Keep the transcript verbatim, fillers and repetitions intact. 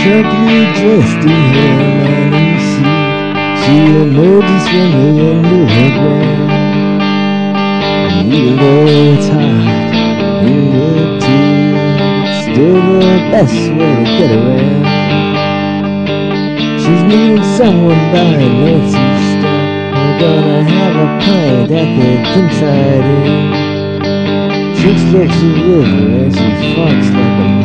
sharply dressed in her mining suit, she emerges from the underground. And even though it's hot in the tea, it's still the best way to get around. She's meeting someone by Nancy's stop. We're gonna have a pint at the Kinkside Inn. Chicks looks the river as she farts like a